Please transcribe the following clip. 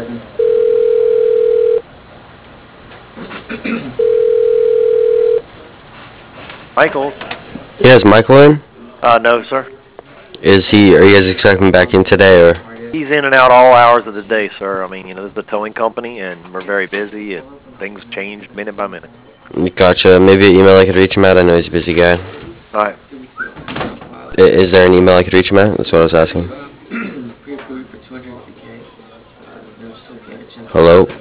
Michael? Yeah, is Michael in? No, sir. Are you guys expecting him back in today, or? He's in and out all hours of the day, sir. I mean, this is the towing company, and we're very busy, and things change minute by minute. Gotcha. Maybe an email I could reach him at? I know he's a busy guy. All right. Is there an email I could reach him at? That's what I was asking. Hello?